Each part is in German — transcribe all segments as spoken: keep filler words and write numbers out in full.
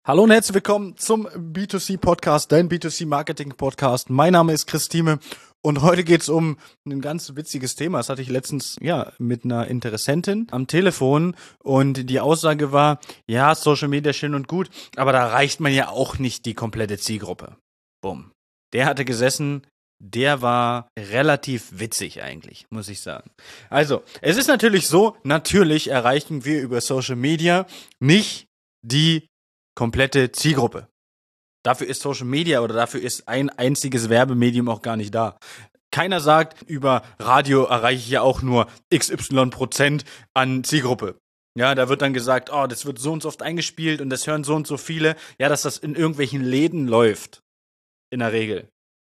Hallo und herzlich willkommen zum B zwei C Podcast, dein B zwei C Marketing Podcast. Mein Name ist Christine und heute geht es um ein ganz witziges Thema. Das hatte ich letztens ja mit einer Interessentin am Telefon und die Aussage war, ja, Social Media schön und gut, aber da erreicht man ja auch nicht die komplette Zielgruppe. Bumm. Der hatte gesessen, der war relativ witzig eigentlich, muss ich sagen. Also, es ist natürlich so, natürlich erreichen wir über Social Media nicht die komplette Zielgruppe. Dafür ist Social Media oder dafür ist ein einziges Werbemedium auch gar nicht da. Keiner sagt, über Radio erreiche ich ja auch nur X Y Prozent an Zielgruppe. Ja, da wird dann gesagt, oh, das wird so und so oft eingespielt und das hören so und so viele. Ja, dass das in irgendwelchen Läden läuft. In der Regel.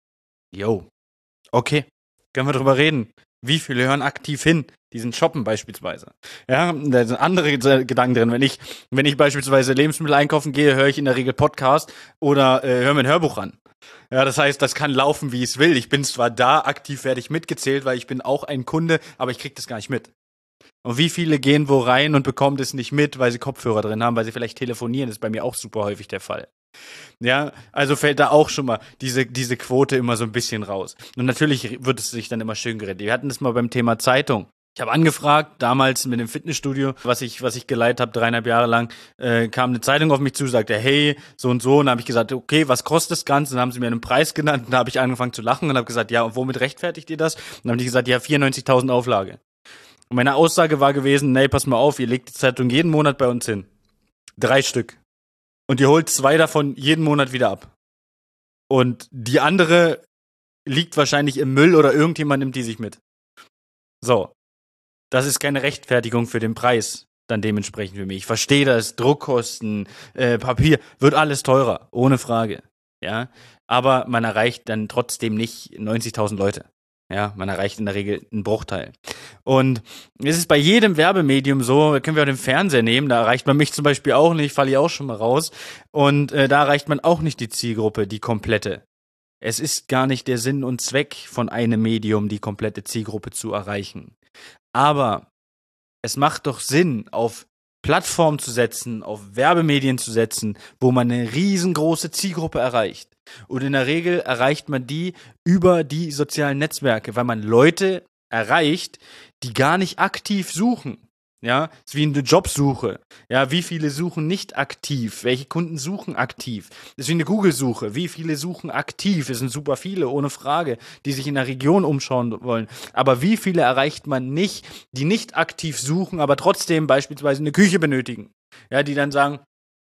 Jo. Okay. Können wir drüber reden. Wie viele hören aktiv hin? Die sind shoppen beispielsweise. Ja, da sind andere Gedanken drin. Wenn ich, wenn ich beispielsweise Lebensmittel einkaufen gehe, höre ich in der Regel Podcast oder äh, höre mir ein Hörbuch an. Ja, das heißt, das kann laufen, wie es will. Ich bin zwar da, aktiv werde ich mitgezählt, weil ich bin auch ein Kunde, aber ich kriege das gar nicht mit. Und wie viele gehen wo rein und bekommen das nicht mit, weil sie Kopfhörer drin haben, weil sie vielleicht telefonieren, das ist bei mir auch super häufig der Fall. Ja, also fällt da auch schon mal diese, diese Quote immer so ein bisschen raus. Und natürlich wird es sich dann immer schön geredet. Wir hatten das mal beim Thema Zeitung. Ich habe angefragt, damals mit dem Fitnessstudio, was ich, was ich geleitet habe, dreieinhalb Jahre lang, äh, kam eine Zeitung auf mich zu, sagte, hey, so und so. Und dann habe ich gesagt, okay, was kostet das Ganze? Und dann haben sie mir einen Preis genannt. Und dann habe ich angefangen zu lachen und habe gesagt, ja, und womit rechtfertigt ihr das? Und dann haben die gesagt, ja, vierundneunzigtausend Auflage. Und meine Aussage war gewesen, nee, pass mal auf, ihr legt die Zeitung jeden Monat bei uns hin. Drei Stück. Und ihr holt zwei davon jeden Monat wieder ab. Und die andere liegt wahrscheinlich im Müll oder irgendjemand nimmt die sich mit. So. Das ist keine Rechtfertigung für den Preis dann dementsprechend für mich. Ich verstehe das, Druckkosten, äh, Papier, wird alles teurer, ohne Frage. Ja, aber man erreicht dann trotzdem nicht neunzigtausend Leute. Ja, man erreicht in der Regel einen Bruchteil. Und es ist bei jedem Werbemedium so, können wir auch den Fernseher nehmen, da erreicht man mich zum Beispiel auch nicht, falle ich auch schon mal raus. Und äh, da erreicht man auch nicht die Zielgruppe, die komplette. Es ist gar nicht der Sinn und Zweck von einem Medium, die komplette Zielgruppe zu erreichen. Aber es macht doch Sinn, auf Plattformen zu setzen, auf Werbemedien zu setzen, wo man eine riesengroße Zielgruppe erreicht. Und in der Regel erreicht man die über die sozialen Netzwerke, weil man Leute erreicht, die gar nicht aktiv suchen. Ja, ist wie eine Jobsuche. Ja, wie viele suchen nicht aktiv? Welche Kunden suchen aktiv? Das ist wie eine Google-Suche. Wie viele suchen aktiv? Es sind super viele, ohne Frage, die sich in der Region umschauen wollen. Aber wie viele erreicht man nicht, die nicht aktiv suchen, aber trotzdem beispielsweise eine Küche benötigen? Ja, die dann sagen,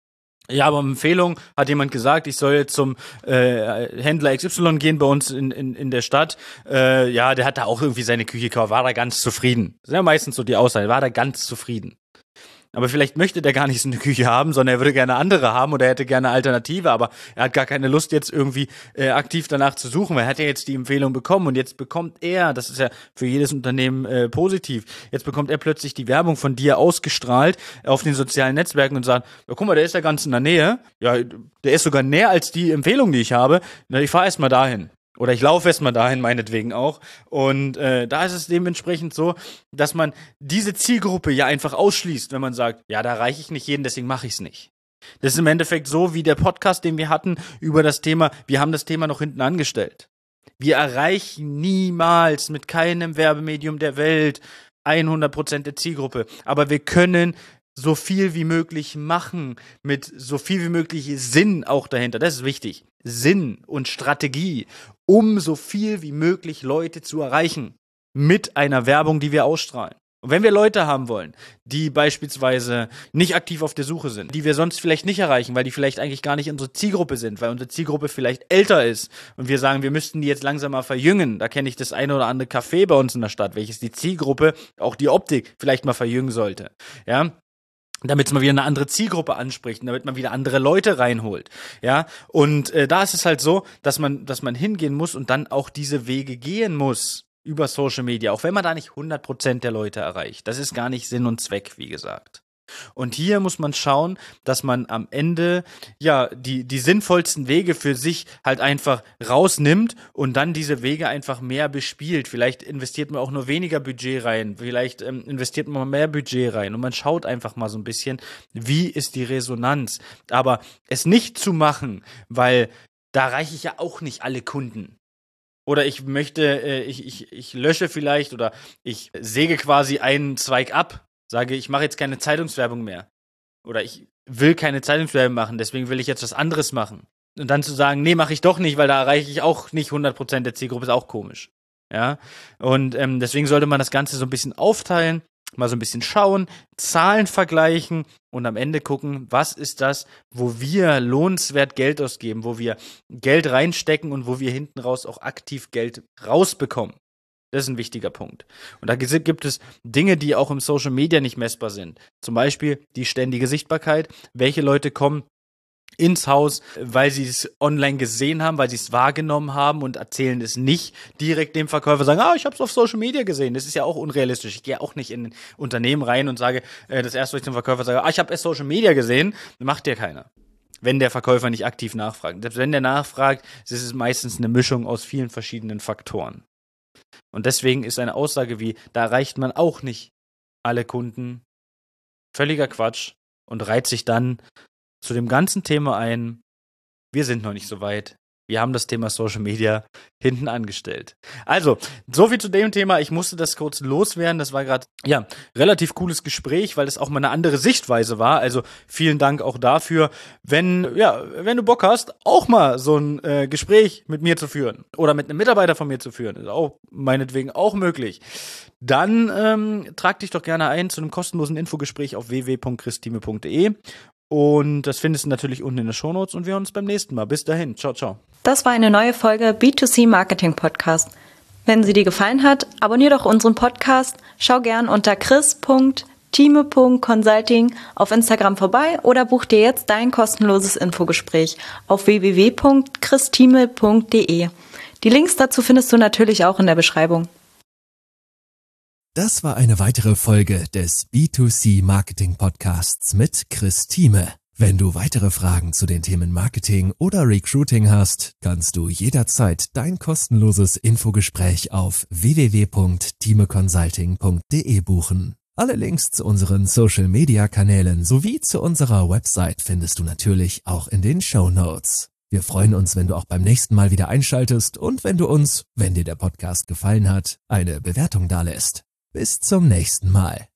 ja, aber Empfehlung hat jemand gesagt, ich soll jetzt zum äh, Händler X Y gehen bei uns in, in, in der Stadt. Äh, ja, der hat da auch irgendwie seine Küche gekauft, war da ganz zufrieden. Das ist ja meistens so die Aussage, war da ganz zufrieden. Aber vielleicht möchte der gar nicht so eine Küche haben, sondern er würde gerne andere haben oder er hätte gerne eine Alternative, aber er hat gar keine Lust jetzt irgendwie äh, aktiv danach zu suchen, weil er hat ja jetzt die Empfehlung bekommen und jetzt bekommt er, das ist ja für jedes Unternehmen äh, positiv, jetzt bekommt er plötzlich die Werbung von dir ausgestrahlt auf den sozialen Netzwerken und sagt, ja guck mal, der ist ja ganz in der Nähe, ja, der ist sogar näher als die Empfehlung, die ich habe, na, ich fahre erst mal dahin. Oder ich laufe erst mal dahin, meinetwegen auch. Und äh, da ist es dementsprechend so, dass man diese Zielgruppe ja einfach ausschließt, wenn man sagt, ja, da erreiche ich nicht jeden, deswegen mache ich es nicht. Das ist im Endeffekt so wie der Podcast, den wir hatten über das Thema, wir haben das Thema noch hinten angestellt. Wir erreichen niemals mit keinem Werbemedium der Welt hundert Prozent der Zielgruppe. Aber wir können so viel wie möglich machen, mit so viel wie möglich Sinn auch dahinter. Das ist wichtig. Sinn und Strategie, um so viel wie möglich Leute zu erreichen mit einer Werbung, die wir ausstrahlen. Und wenn wir Leute haben wollen, die beispielsweise nicht aktiv auf der Suche sind, die wir sonst vielleicht nicht erreichen, weil die vielleicht eigentlich gar nicht unsere Zielgruppe sind, weil unsere Zielgruppe vielleicht älter ist und wir sagen, wir müssten die jetzt langsam mal verjüngen. Da kenne ich das eine oder andere Café bei uns in der Stadt, welches die Zielgruppe, auch die Optik, vielleicht mal verjüngen sollte. Ja, damit man wieder eine andere Zielgruppe anspricht, damit man wieder andere Leute reinholt, ja, und äh, da ist es halt so, dass man, dass man hingehen muss und dann auch diese Wege gehen muss über Social Media, auch wenn man da nicht hundert Prozent der Leute erreicht. Das ist gar nicht Sinn und Zweck, wie gesagt. Und hier muss man schauen, dass man am Ende ja die, die sinnvollsten Wege für sich halt einfach rausnimmt und dann diese Wege einfach mehr bespielt. Vielleicht investiert man auch nur weniger Budget rein, vielleicht ähm, investiert man mehr Budget rein und man schaut einfach mal so ein bisschen, wie ist die Resonanz. Aber es nicht zu machen, weil da erreiche ich ja auch nicht alle Kunden. Oder ich möchte, äh, ich, ich, ich lösche vielleicht oder ich säge quasi einen Zweig ab, sage, ich mache jetzt keine Zeitungswerbung mehr. Oder ich will keine Zeitungswerbung machen, deswegen will ich jetzt was anderes machen. Und dann zu sagen, nee, mache ich doch nicht, weil da erreiche ich auch nicht hundert Prozent der Zielgruppe, ist auch komisch. Ja, und ähm, deswegen sollte man das Ganze so ein bisschen aufteilen, mal so ein bisschen schauen, Zahlen vergleichen und am Ende gucken, was ist das, wo wir lohnenswert Geld ausgeben, wo wir Geld reinstecken und wo wir hinten raus auch aktiv Geld rausbekommen. Das ist ein wichtiger Punkt. Und da gibt es Dinge, die auch im Social Media nicht messbar sind. Zum Beispiel die ständige Sichtbarkeit. Welche Leute kommen ins Haus, weil sie es online gesehen haben, weil sie es wahrgenommen haben und erzählen es nicht direkt dem Verkäufer, sagen, ah, ich habe es auf Social Media gesehen. Das ist ja auch unrealistisch. Ich gehe auch nicht in ein Unternehmen rein und sage, äh, das erste, was ich zum Verkäufer sage, ah, ich habe es Social Media gesehen, macht ja keiner. Wenn der Verkäufer nicht aktiv nachfragt. Selbst wenn der nachfragt, ist es meistens eine Mischung aus vielen verschiedenen Faktoren. Und deswegen ist eine Aussage wie, da erreicht man auch nicht alle Kunden, völliger Quatsch und reiht sich dann zu dem ganzen Thema ein, wir sind noch nicht so weit. Wir haben das Thema Social Media hinten angestellt. Also, so viel zu dem Thema. Ich musste das kurz loswerden. Das war gerade, ja, relativ cooles Gespräch, weil es auch mal eine andere Sichtweise war. Also, vielen Dank auch dafür. Wenn, ja, wenn du Bock hast, auch mal so ein äh, Gespräch mit mir zu führen oder mit einem Mitarbeiter von mir zu führen, ist auch meinetwegen auch möglich. Dann ähm, trag dich doch gerne ein zu einem kostenlosen Infogespräch auf w w w punkt christime punkt d e. Und das findest du natürlich unten in den Shownotes und wir hören uns beim nächsten Mal. Bis dahin. Ciao, ciao. Das war eine neue Folge B zwei C Marketing Podcast. Wenn sie dir gefallen hat, abonnier doch unseren Podcast. Schau gern unter chris punkt time punkt consulting auf Instagram vorbei oder buch dir jetzt dein kostenloses Infogespräch auf w w w punkt christime punkt d e. Die Links dazu findest du natürlich auch in der Beschreibung. Das war eine weitere Folge des B zwei C Marketing Podcasts mit Chris Thieme. Wenn du weitere Fragen zu den Themen Marketing oder Recruiting hast, kannst du jederzeit dein kostenloses Infogespräch auf w w w punkt time consulting punkt d e buchen. Alle Links zu unseren Social-Media-Kanälen sowie zu unserer Website findest du natürlich auch in den Shownotes. Wir freuen uns, wenn du auch beim nächsten Mal wieder einschaltest und wenn du uns, wenn dir der Podcast gefallen hat, eine Bewertung dalässt. Bis zum nächsten Mal.